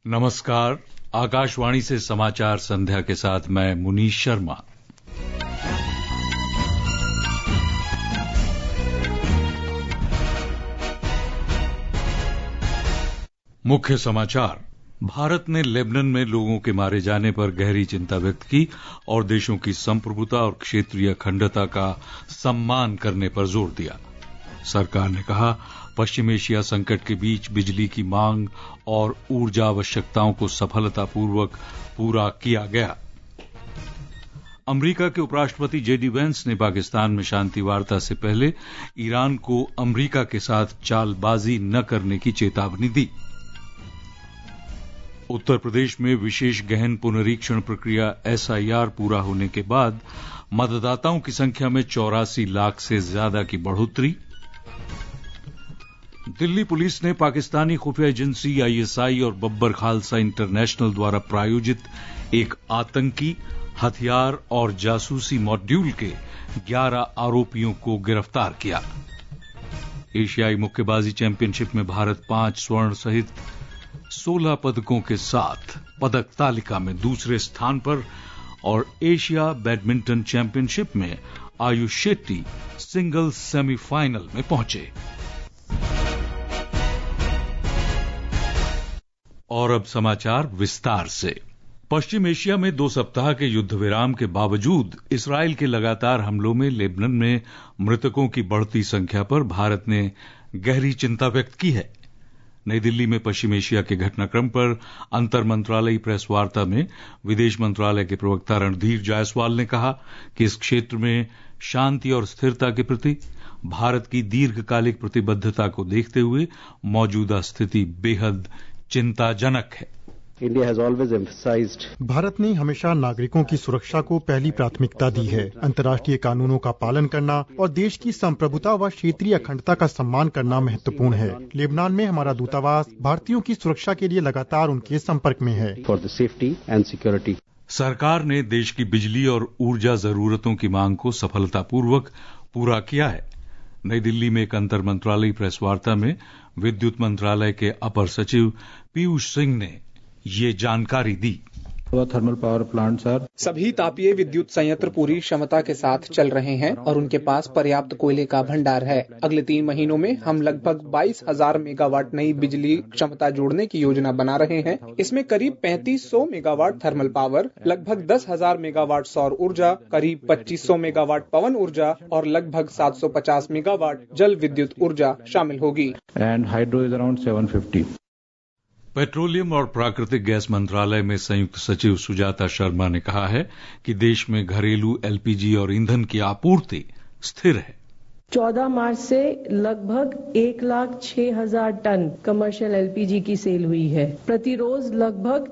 नमस्कार। आकाशवाणी से समाचार संध्या के साथ मैं मुनीश शर्मा। मुख्य समाचार। भारत ने लेबनान में लोगों के मारे जाने पर गहरी चिंता व्यक्त की और देशों की संप्रभुता और क्षेत्रीय अखंडता का सम्मान करने पर जोर दिया। सरकार ने कहा, पश्चिम एशिया संकट के बीच बिजली की मांग और ऊर्जा आवश्यकताओं को सफलतापूर्वक पूरा किया गया। अमेरिका के उपराष्ट्रपति जेडी वेंस ने पाकिस्तान में शांति वार्ता से पहले ईरान को अमेरिका के साथ चालबाजी न करने की चेतावनी दी। उत्तर प्रदेश में विशेष गहन पुनरीक्षण प्रक्रिया एसआईआर पूरा होने के बाद मतदाताओं की संख्या में 84 लाख से ज्यादा की बढ़ोतरी। दिल्ली पुलिस ने पाकिस्तानी खुफिया एजेंसी आईएसआई और बब्बर खालसा इंटरनेशनल द्वारा प्रायोजित एक आतंकी, हथियार और जासूसी मॉड्यूल के 11 आरोपियों को गिरफ्तार किया। एशियाई मुक्केबाजी चैंपियनशिप में भारत 5 स्वर्ण सहित 16 पदकों के साथ पदक तालिका में दूसरे स्थान पर और एशिया बैडमिंटन चैंपियनशिप में आयुष शेट्टी सिंगल्स सेमीफाइनल में पहुंचे। और अब समाचार विस्तार से। पश्चिम एशिया में 2 सप्ताह के युद्ध विराम के बावजूद इसराइल के लगातार हमलों में लेबनान में मृतकों की बढ़ती संख्या पर भारत ने गहरी चिंता व्यक्त की है। नई दिल्ली में पश्चिम एशिया के घटनाक्रम पर अंतर मंत्रालयी प्रेस वार्ता में विदेश मंत्रालय के प्रवक्ता रणधीर जायसवाल ने कहा कि इस क्षेत्र में शांति और स्थिरता के प्रति भारत की दीर्घकालिक प्रतिबद्धता को देखते हुए मौजूदा स्थिति बेहद चिंताजनक है। भारत ने हमेशा नागरिकों की सुरक्षा को पहली प्राथमिकता दी है। अंतर्राष्ट्रीय कानूनों का पालन करना और देश की संप्रभुता व क्षेत्रीय अखंडता का सम्मान करना महत्वपूर्ण है। लेबनान में हमारा दूतावास भारतीयों की सुरक्षा के लिए लगातार उनके संपर्क में है। सरकार ने देश की बिजली और ऊर्जा जरूरतों की मांग को सफलतापूर्वक पूरा किया है। नई दिल्ली में एक अंतर मंत्रालयी प्रेस वार्ता में विद्युत मंत्रालय के अपर सचिव पीयूष सिंह ने ये जानकारी दी। थर्मल पावर प्लांट सभी तापीय विद्युत संयंत्र पूरी क्षमता के साथ चल रहे हैं और उनके पास पर्याप्त कोयले का भंडार है। अगले 3 महीनों में हम लगभग 22,000 मेगावाट नई बिजली क्षमता जोड़ने की योजना बना रहे हैं। इसमें करीब 3500 मेगावाट थर्मल पावर, लगभग 10,000 मेगावाट सौर ऊर्जा, करीब 2500 मेगावाट पवन ऊर्जा और लगभग 750 मेगावाट जल विद्युत ऊर्जा शामिल होगी। And hydro is around 750। पेट्रोलियम और प्राकृतिक गैस मंत्रालय में संयुक्त सचिव सुजाता शर्मा ने कहा है कि देश में घरेलू एलपीजी और ईंधन की आपूर्ति स्थिर है। 14 मार्च से लगभग 1,06,000 टन कमर्शियल एलपीजी की सेल हुई है। प्रतिरोज लगभग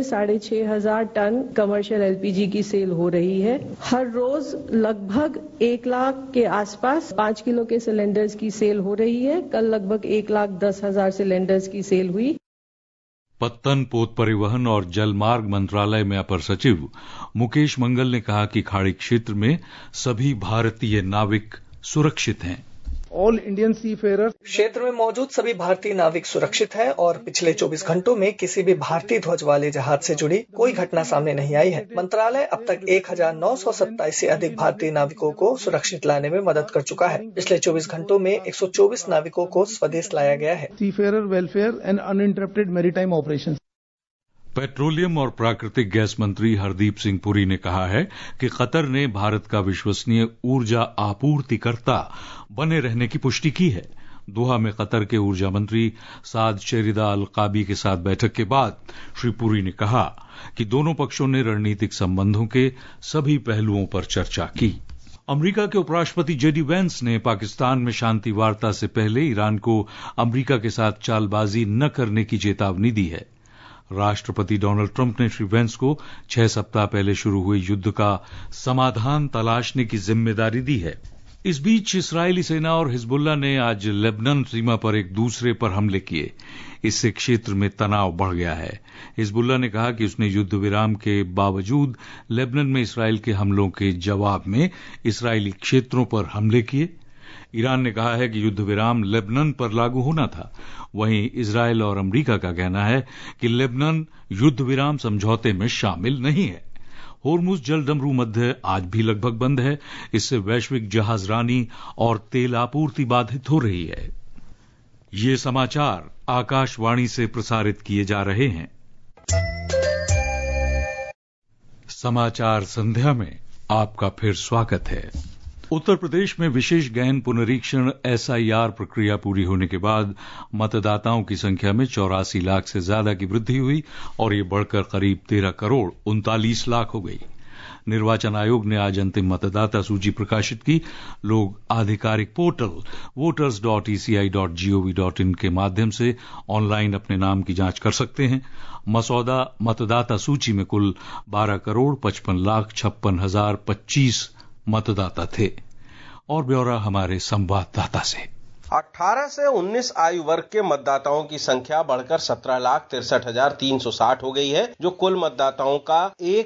6,500 टन कमर्शियल एलपीजी की सेल हो रही है। हर रोज लगभग 1 लाख के आसपास 5 किलो के सिलेंडर्स की सेल हो रही है। कल लगभग 1,10,000 सिलेंडर्स की सेल हुई। पत्तन, पोत परिवहन और जलमार्ग मंत्रालय में अपर सचिव मुकेश मंगल ने कहा कि खाड़ी क्षेत्र में सभी भारतीय नाविक सुरक्षित हैं। ऑल इंडियन सीफेरर क्षेत्र में मौजूद सभी भारतीय नाविक सुरक्षित हैं और पिछले 24 घंटों में किसी भी भारतीय ध्वज वाले जहाज से जुड़ी कोई घटना सामने नहीं आई है। मंत्रालय अब तक 1927 से अधिक भारतीय नाविकों को सुरक्षित लाने में मदद कर चुका है। पिछले 24 घंटों में 124 नाविकों को स्वदेश लाया गया है। Seafarer welfare and uninterrupted maritime operation. पेट्रोलियम और प्राकृतिक गैस मंत्री हरदीप सिंह पुरी ने कहा है कि कतर ने भारत का विश्वसनीय ऊर्जा आपूर्तिकर्ता बने रहने की पुष्टि की है। दोहा में कतर के ऊर्जा मंत्री साद शेरिदा अल काबी के साथ बैठक के बाद श्री पुरी ने कहा कि दोनों पक्षों ने रणनीतिक संबंधों के सभी पहलुओं पर चर्चा की। अमेरिका के उपराष्ट्रपति जेडी वेंस ने पाकिस्तान में शांति वार्ता से पहले ईरान को अमेरिका के साथ चालबाजी न करने की चेतावनी दी है। राष्ट्रपति डोनाल्ड ट्रंप ने श्री वेंस को 6 सप्ताह पहले शुरू हुए युद्ध का समाधान तलाशने की जिम्मेदारी दी है। इस बीच इस्राएली सेना और हिजबुल्लाह ने आज लेबनान सीमा पर एक दूसरे पर हमले किए। इससे क्षेत्र में तनाव बढ़ गया है। हिजबुल्लाह ने कहा कि उसने युद्ध विराम के बावजूद लेबनान में इस्राएल के हमलों के जवाब में इस्राएली क्षेत्रों पर हमले किए। ईरान ने कहा है कि युद्ध विराम लेबनान पर लागू होना था। वहीं इजरायल और अमेरिका का कहना है कि लेबनान युद्ध विराम समझौते में शामिल नहीं है। होर्मुज जलडमरू मध्य आज भी लगभग बंद है। इससे वैश्विक जहाजरानी और तेल आपूर्ति बाधित हो रही है। ये समाचार आकाशवाणी से प्रसारित किए जा रहे हैं। समाचार संध्या में आपका फिर स्वागत है। उत्तर प्रदेश में विशेष गहन पुनरीक्षण SIR प्रक्रिया पूरी होने के बाद मतदाताओं की संख्या में 84 लाख से ज्यादा की वृद्धि हुई और ये बढ़कर करीब 13 करोड़ 39 लाख हो गई। निर्वाचन आयोग ने आज अंतिम मतदाता सूची प्रकाशित की। लोग आधिकारिक पोर्टल voters.eci.gov.in के माध्यम से ऑनलाइन अपने नाम की जांच कर सकते हैं। मसौदा मतदाता सूची में कुल 12 करोड़ 55 लाख 56,025 मतदाता थे। और ब्यौरा हमारे संवाददाता से। 18 से 19 आयु वर्ग के मतदाताओं की संख्या बढ़कर 17,63,360 हो गई है, जो कुल मतदाताओं का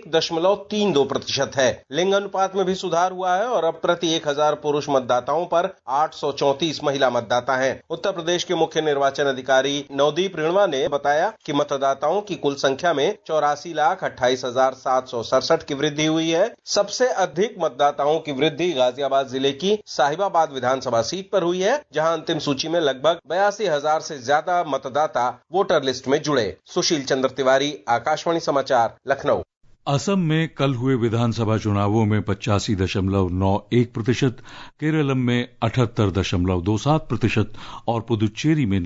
1.32% है। लिंग अनुपात में भी सुधार हुआ है और अब प्रति 1,000 पुरुष मतदाताओं पर 834 महिला मतदाता हैं। उत्तर प्रदेश के मुख्य निर्वाचन अधिकारी नवदीप रिणवा ने बताया कि मतदाताओं की कुल संख्या में 84,28,767 की वृद्धि हुई है। सबसे अधिक मतदाताओं की वृद्धि गाजियाबाद जिले की साहिबाबाद विधानसभा सीट पर हुई है, जहां अंतिम सूची में लगभग 82,000 से ज्यादा मतदाता वोटर लिस्ट में जुड़े। सुशील चंद्र तिवारी, आकाशवाणी समाचार, लखनऊ। असम में कल हुए विधानसभा चुनावों में 85.91%, केरलम में 78.27% और पुदुचेरी में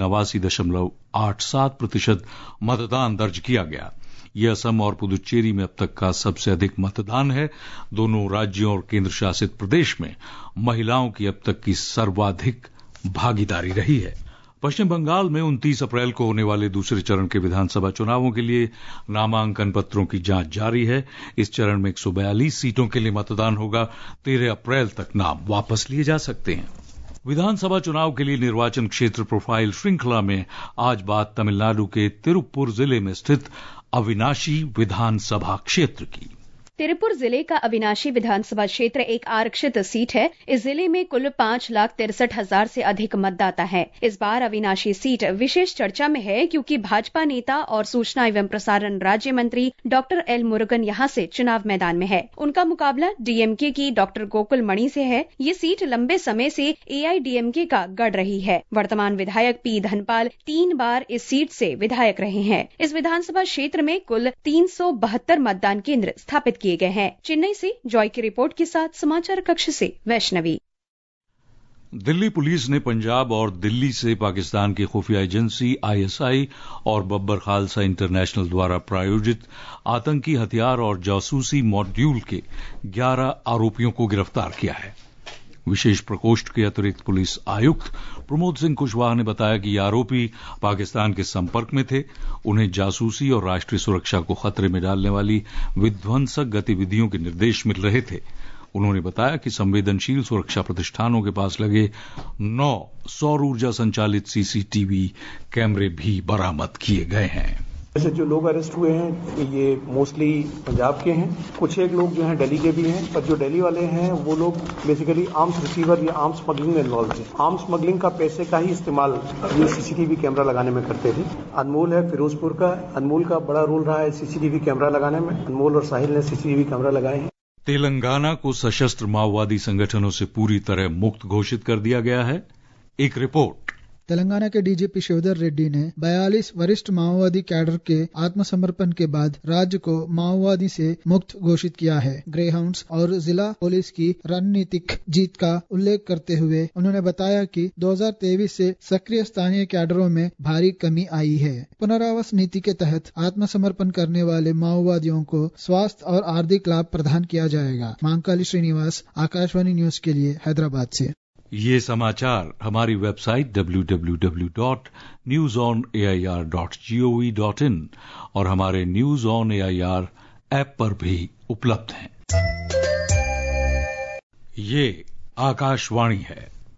89.87% मतदान दर्ज किया गया। यह असम और पुदुचेरी में अब तक का सबसे अधिक मतदान है। दोनों राज्यों और केंद्र शासित प्रदेश में महिलाओं की अब तक की सर्वाधिक भागीदारी रही है। पश्चिम बंगाल में 29 अप्रैल को होने वाले दूसरे चरण के विधानसभा चुनावों के लिए नामांकन पत्रों की जांच जारी है। इस चरण में 142 सीटों के लिए मतदान होगा। 13 अप्रैल तक नाम वापस लिए जा सकते हैं। विधानसभा चुनाव के लिए निर्वाचन क्षेत्र प्रोफाइल श्रृंखला में आज बात तमिलनाडु के तिरुप्पुर जिले में स्थित अविनाशी विधानसभा क्षेत्र की। तिरुपुर जिले का अविनाशी विधानसभा क्षेत्र एक आरक्षित सीट है। इस जिले में कुल 5,63,000 से अधिक मतदाता हैं। इस बार अविनाशी सीट विशेष चर्चा में है क्योंकि भाजपा नेता और सूचना एवं प्रसारण राज्य मंत्री डॉक्टर एल मुरुगन यहां से चुनाव मैदान में है। उनका मुकाबला DMK की डॉक्टर गोकुल मणि से है। ये सीट लंबे समय से AIDMK का गढ़ रही है। वर्तमान विधायक P धनपाल 3 बार इस सीट से विधायक रहे हैं। इस विधानसभा क्षेत्र में कुल 372 मतदान केंद्र स्थापित किए गए हैं। चेन्नई से जॉय की रिपोर्ट के साथ समाचार कक्ष से वैष्णवी। दिल्ली पुलिस ने पंजाब और दिल्ली से पाकिस्तान की खुफिया एजेंसी ISI और बब्बर खालसा इंटरनेशनल द्वारा प्रायोजित आतंकी हथियार और जासूसी मॉड्यूल के 11 आरोपियों को गिरफ्तार किया है। विशेष प्रकोष्ठ के अतिरिक्त पुलिस आयुक्त प्रमोद सिंह कुशवाहा ने बताया कि ये आरोपी पाकिस्तान के संपर्क में थे। उन्हें जासूसी और राष्ट्रीय सुरक्षा को खतरे में डालने वाली विध्वंसक गतिविधियों के निर्देश मिल रहे थे। उन्होंने बताया कि संवेदनशील सुरक्षा प्रतिष्ठानों के पास लगे 9 सौर ऊर्जा संचालित CCTV कैमरे भी बरामद किए गए हैं। ऐसे जो लोग अरेस्ट हुए हैं ये मोस्टली पंजाब के हैं। कुछ एक लोग जो हैं दिल्ली के भी हैं, पर जो दिल्ली वाले हैं वो लोग बेसिकली आर्म्स रिसीवर या आर्म्स स्मगलिंग में इन्वॉल्व थे। आर्म्स स्मगलिंग का पैसे का ही इस्तेमाल ये CCTV कैमरा लगाने में करते थे। अनमोल है फिरोजपुर का, अनमोल का बड़ा रोल रहा है CCTV कैमरा लगाने में। अनमोल और साहिल ने CCTV कैमरा लगाए हैं। तेलंगाना को सशस्त्र माओवादी संगठनों से पूरी तरह मुक्त घोषित कर दिया गया है। एक रिपोर्ट। तेलंगाना के DGP शिवधर रेड्डी ने 42 वरिष्ठ माओवादी कैडर के आत्मसमर्पण के बाद राज्य को माओवादी से मुक्त घोषित किया है। ग्रेहाउंड्स और जिला पुलिस की रणनीतिक जीत का उल्लेख करते हुए उन्होंने बताया कि 2023 से सक्रिय स्थानीय कैडरों में भारी कमी आई है। पुनरावास नीति के तहत आत्मसमर्पण करने वाले माओवादियों को स्वास्थ्य और आर्थिक लाभ प्रदान किया जाएगा। मांकाली श्रीनिवास, आकाशवाणी न्यूज के लिए हैदराबाद से। ये समाचार हमारी वेबसाइट www.newsonair.gov.in और हमारे न्यूज ऑन AIR ऐप पर भी उपलब्ध हैं। ये आकाशवाणी है।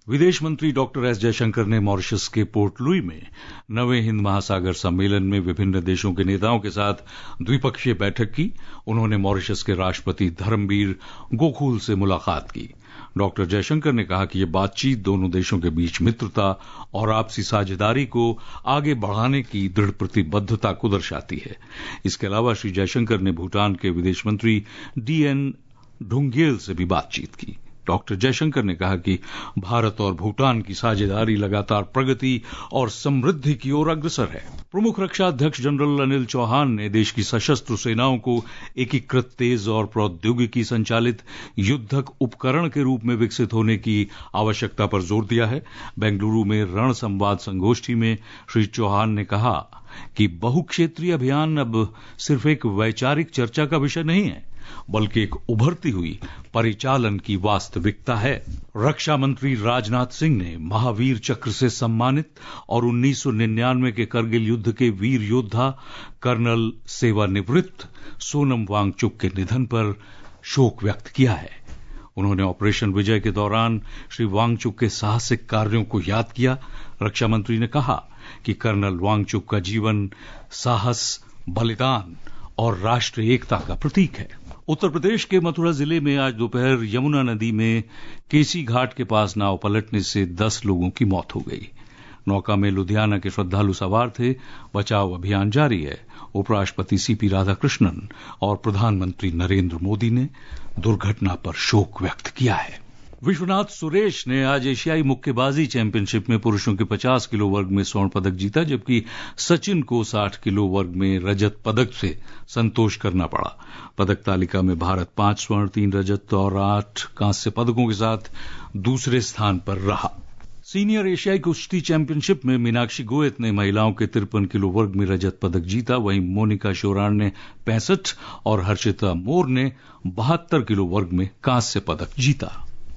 विदेश मंत्री डॉक्टर एस जयशंकर ने मॉरिशस के पोर्ट लुई में नवे हिंद महासागर सम्मेलन में विभिन्न देशों के नेताओं के साथ द्विपक्षीय बैठक की। उन्होंने मॉरिशस के राष्ट्रपति धर्मवीर गोकुल से मुलाकात की। डॉक्टर जयशंकर ने कहा कि यह बातचीत दोनों देशों के बीच मित्रता और आपसी साझेदारी को आगे बढ़ाने की दृढ़ प्रतिबद्धता को दर्शाती है। इसके अलावा श्री जयशंकर ने भूटान के विदेश मंत्री डीएन ढुंगेल से भी बातचीत की। डॉक्टर जयशंकर ने कहा कि भारत और भूटान की साझेदारी लगातार प्रगति और समृद्धि की ओर अग्रसर है। प्रमुख रक्षा अध्यक्ष जनरल अनिल चौहान ने देश की सशस्त्र सेनाओं को एकीकृत, तेज और प्रौद्योगिकी संचालित युद्धक उपकरण के रूप में विकसित होने की आवश्यकता पर जोर दिया है। बेंगलुरु में रण संवाद संगोष्ठी में श्री चौहान ने कहा कि बहुक्षेत्रीय अभियान अब सिर्फ एक वैचारिक चर्चा का विषय नहीं है, बल्कि एक उभरती हुई परिचालन की वास्तविकता है। रक्षा मंत्री राजनाथ सिंह ने महावीर चक्र से सम्मानित और 1999 के करगिल युद्ध के वीर योद्धा कर्नल सेवानिवृत्त सोनम वांगचुक के निधन पर शोक व्यक्त किया है। उन्होंने ऑपरेशन विजय के दौरान श्री वांगचुक के साहसिक कार्यों को याद किया। रक्षा मंत्री ने कहा कि कर्नल वांगचुक का जीवन साहस, बलिदान और राष्ट्रीय एकता का प्रतीक है। उत्तर प्रदेश के मथुरा जिले में आज दोपहर यमुना नदी में केसी घाट के पास नाव पलटने से 10 लोगों की मौत हो गई। नौका में लुधियाना के श्रद्धालु सवार थे। बचाव अभियान जारी है। उपराष्ट्रपति सीपी राधाकृष्णन और प्रधानमंत्री नरेंद्र मोदी ने दुर्घटना पर शोक व्यक्त किया है। विश्वनाथ सुरेश ने आज एशियाई मुक्केबाजी चैंपियनशिप में पुरुषों के 50 किलो वर्ग में स्वर्ण पदक जीता, जबकि सचिन को 60 किलो वर्ग में रजत पदक से संतोष करना पड़ा। पदक तालिका में भारत 5 स्वर्ण, 3 रजत और 8 कांस्य पदकों के साथ दूसरे स्थान पर रहा। सीनियर एशियाई कुश्ती चैंपियनशिप में मीनाक्षी गोयत ने महिलाओं के 53 किलो वर्ग में रजत पदक जीता। वहीं मोनिका शोरान ने 65 और हर्षिता मोर ने 72 किलो वर्ग में कांस्य पदक जीता।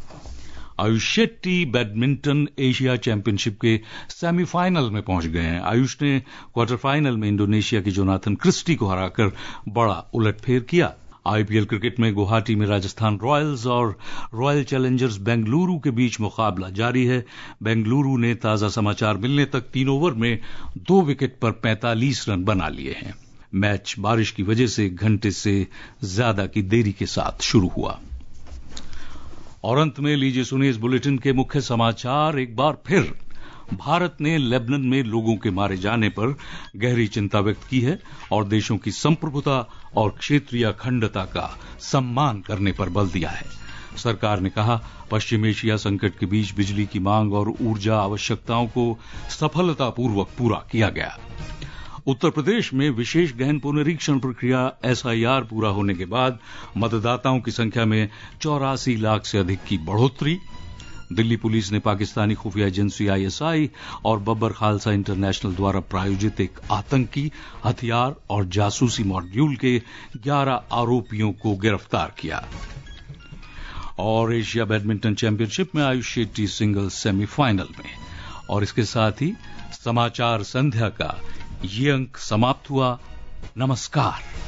Ayush Shetty badminton Asia championship के सेमीफाइनल में पहुंच गए हैं। आयुष ने क्वार्टर फाइनल में इंडोनेशिया की जोनाथन क्रिस्टी को हराकर बड़ा उलटफेर किया। आईपीएल क्रिकेट में गुवाहाटी में राजस्थान रॉयल्स और रॉयल चैलेंजर्स बेंगलुरु के बीच मुकाबला जारी है। बेंगलुरु ने ताजा समाचार मिलने तक 3 ओवर में 2 विकेट पर 45 रन बना लिए हैं। मैच बारिश की वजह से घंटे से ज्यादा की देरी के साथ शुरू हुआ। और अंत में लीजिए सुनिए इस बुलेटिन के मुख्य समाचार एक बार फिर। भारत ने लेबनान में लोगों के मारे जाने पर गहरी चिंता व्यक्त की है और देशों की संप्रभुता और क्षेत्रीय अखंडता का सम्मान करने पर बल दिया है। सरकार ने कहा, पश्चिम एशिया संकट के बीच बिजली की मांग और ऊर्जा आवश्यकताओं को सफलतापूर्वक पूरा किया गया। उत्तर प्रदेश में विशेष गहन पुनरीक्षण प्रक्रिया एसआईआर पूरा होने के बाद मतदाताओं की संख्या में 84 लाख से अधिक की बढ़ोतरी। दिल्ली पुलिस ने पाकिस्तानी खुफिया एजेंसी आईएसआई और बब्बर खालसा इंटरनेशनल द्वारा प्रायोजित एक आतंकी हथियार और जासूसी मॉड्यूल के 11 आरोपियों को गिरफ्तार किया। और एशिया बैडमिंटन चैंपियनशिप में आयुष शेट्टी सिंगल्स सेमीफाइनल में। और इसके साथ ही समाचार संध्या का ये अंक समाप्त हुआ। नमस्कार।